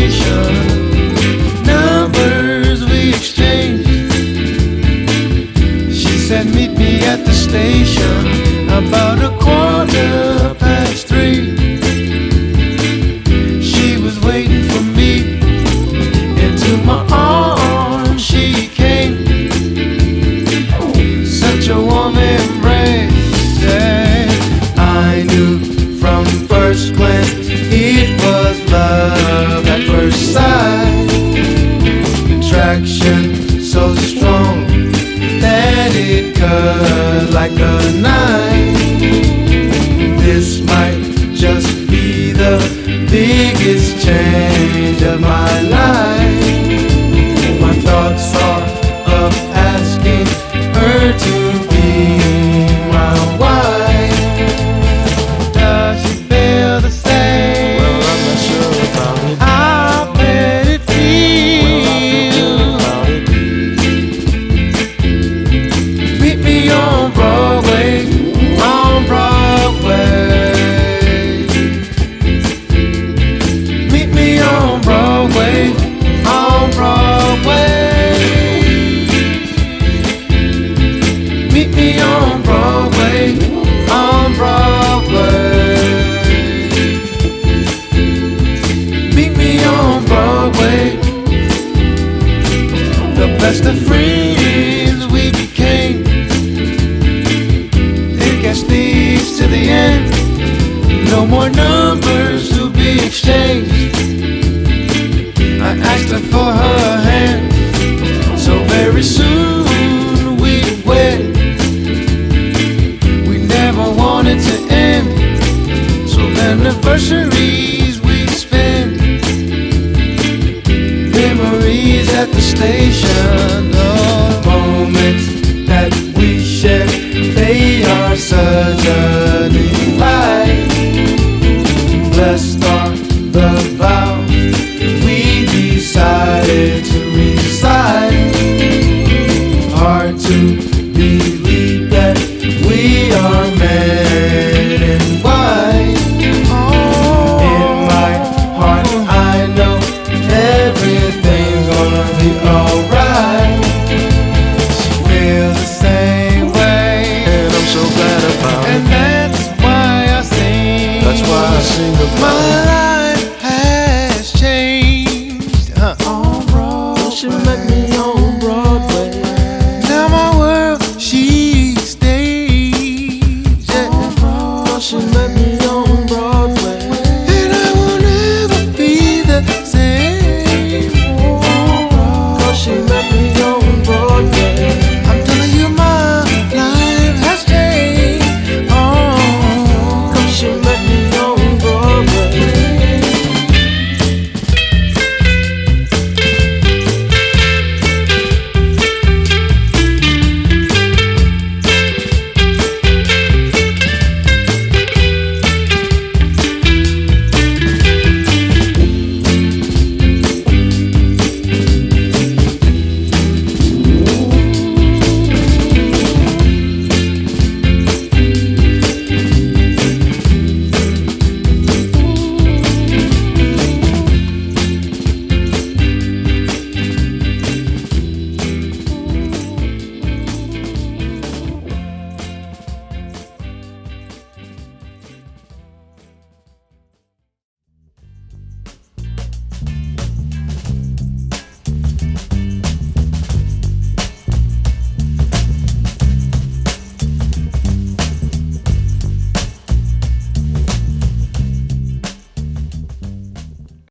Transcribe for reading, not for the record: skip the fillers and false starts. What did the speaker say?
station. Numbers we exchanged. She said meet me at the station about 3:15. She was waiting for me. Into my arms she came. Such a warm embrace that I knew from first glance it was love at first sight. Attraction so strong that it cut like a knife. This might just be the biggest change of my life. My thoughts are of asking her to be my wife. Does she feel the same? Well, I'm not sure about it. I bet it feels. Well, I feel good about it. Meet me on Broadway, on Broadway. Meet me on Broadway, on Broadway. Meet me on Broadway, on Broadway. Meet me on Broadway. The best of friends we became. It gets these to the end. No more numbers to be exchanged. I asked her for her hand. So very soon we'd wed. We never wanted to end. So anniversaries we'd spend. Memories at the station. Oh, moments that we shared. They are such a